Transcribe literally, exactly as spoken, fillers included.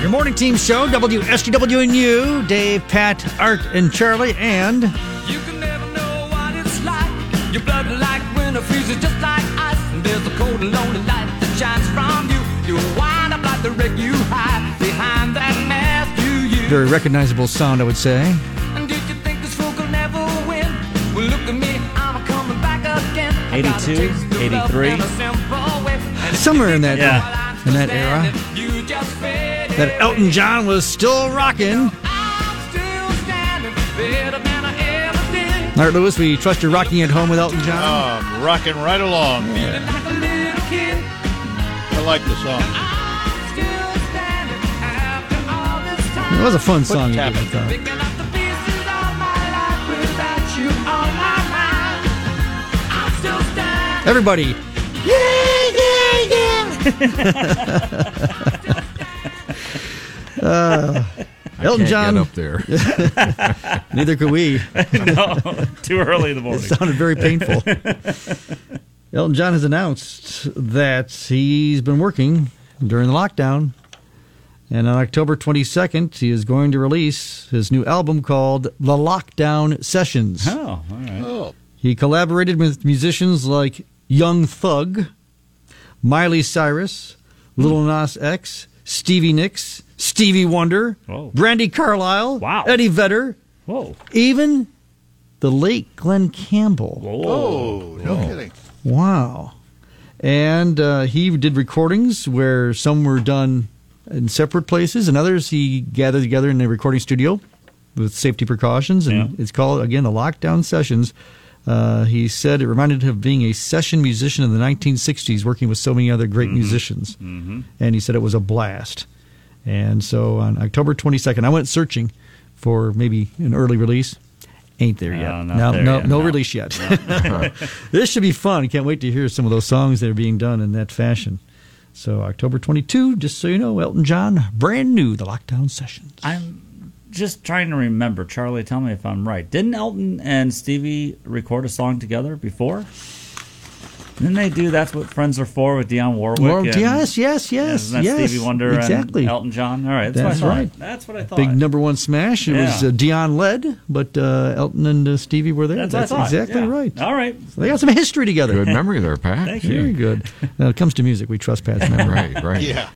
The Morning Team Show, W S T W and U, Dave, Pat, Art, and Charlie, and... You can never know what it's like. Your blood like winter freezes just like ice. And there's a cold and lonely light that shines from you. You wind up like the wreck you hide behind that mask you use. Very recognizable sound, I would say. And did you think this fool could never win? Well, look at me, I'm coming back again. eighty-two, eighty-three Somewhere in that, yeah. in that era. That Elton John was still rocking. All right, Lewis, we trust you're rocking at home with Elton John. Oh, I'm rocking right along. Yeah. I like the song. It was a fun song. Tap You it. did, I thought. Everybody. uh, Elton John. Get up there. Neither could we. No, too early in the morning. It sounded very painful. Elton John has announced that he's been working during the lockdown, and on October twenty-second, he is going to release his new album called The Lockdown Sessions. Oh, all right. Oh, He collaborated with musicians like Young Thug, Miley Cyrus, Lil Nas X, Stevie Nicks, Stevie Wonder, Whoa. Brandy Carlisle, Wow. Eddie Vedder, Whoa. even the late Glenn Campbell. Whoa. oh, no kidding. Wow. And uh, he did recordings where some were done in separate places and others he gathered together in a recording studio with safety precautions. And Yeah. it's called, again, the Lockdown Sessions. Uh, he said it reminded him of being a session musician in the nineteen sixties, working with so many other great Mm-hmm. musicians. Mm-hmm. And he said it was a blast. And so on October twenty-second, I went searching for maybe an early release. Ain't there yet. No, not no, there no, yet, no no. release yet. This should be fun. Can't wait to hear some of those songs that are being done in that fashion. So October twenty-second, just so you know, Elton John, brand new, the Lockdown Sessions. I'm just trying to remember. Charlie, tell me if I'm right. Didn't Elton and Stevie record a song together before? Didn't they do That's What Friends Are For with Dionne Warwick? Well, and- yes, yes, yes, Isn't that yes. Stevie Wonder exactly. and Elton John? All right, that's, That's what I thought. right. That's what I thought. Big number one smash. It was Yeah. uh, Dion led, but uh, Elton and uh, Stevie were there. That's, That's, what I thought. exactly Yeah. right. All right. So they got some some history together. Good memory there, Pat. Thank Very you. good. When it comes to music, we trust Pat's memory. Right, right. Yeah.